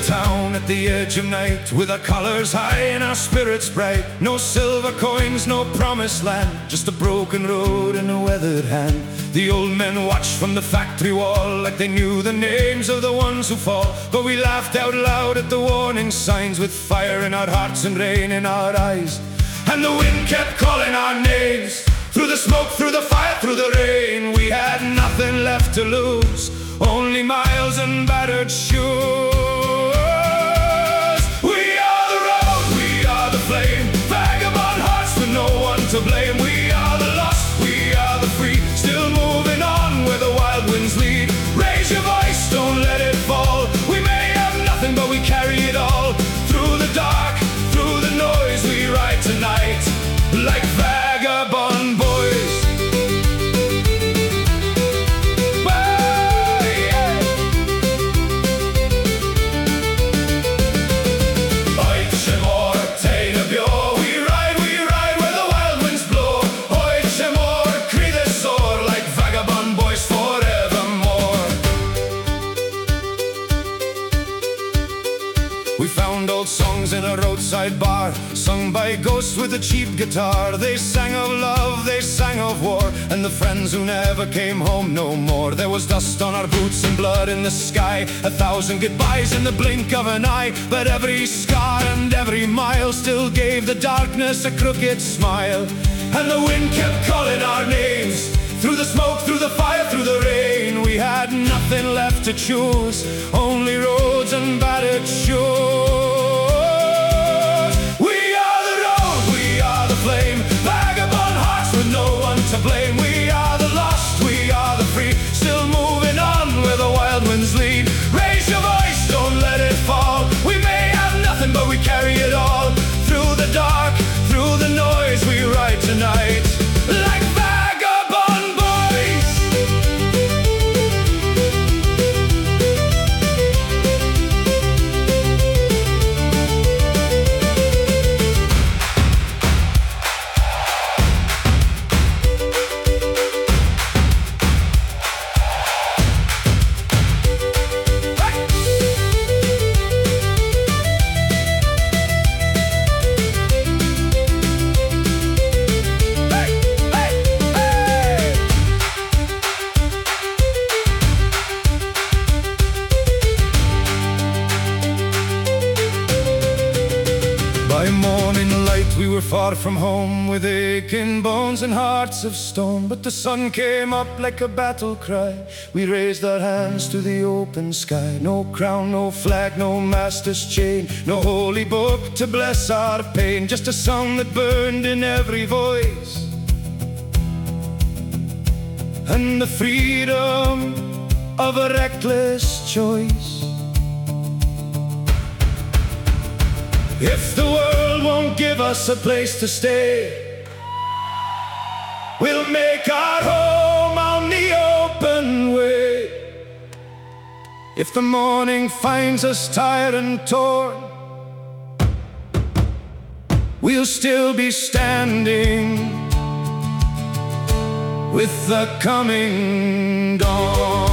town at the edge of night, with our colors high and our spirits bright. No silver coins, no promised land, just a broken road and a weathered hand. The old men watched from the factory wall like they knew the names of the ones who fall. But we laughed out loud at the warning signs, with fire in our hearts and rain in our eyes. And the wind kept calling our names, through the smoke, through the fire, through the rain. We had nothing left to lose, only miles and battered shoes. To blame. We are the lost, we are the free, still moving on where the wild winds lead. Raise your voice, don't let it fall. We may have nothing, but we carry it all. Through the dark, through the noise, we ride tonight like vagabond boys. We found old songs in a roadside bar, sung by ghosts with a cheap guitar. They sang of love, they sang of war, and the friends who never came home no more. There was dust on our boots and blood in the sky, 1,000 goodbyes in the blink of an eye. But every scar and every mile still gave the darkness a crooked smile. And the wind kept calling our names, through the smoke, through the fire, through the rain. We had nothing left to choose, only roads and battered shoes. We are the road, we are the flame, vagabond hearts with no one to blame. We are the lost, we are the free, still moving on where the wild winds lead. Raise your voice, don't let it fall. We may have nothing, but we carry it all. Through the dark, through the noise, we ride tonight like vagabond boys. By morning light we were far from home, with aching bones and hearts of stone. But the sun came up like a battle cry. We raised our hands to the open sky. No crown, no flag, no master's chain, no holy book to bless our pain. Just a song that burned in every voice, and the freedom of a reckless choice. If the world won't give us a place to stay, we'll make our home on the open way. If the morning finds us tired and torn, we'll still be standing with the coming dawn.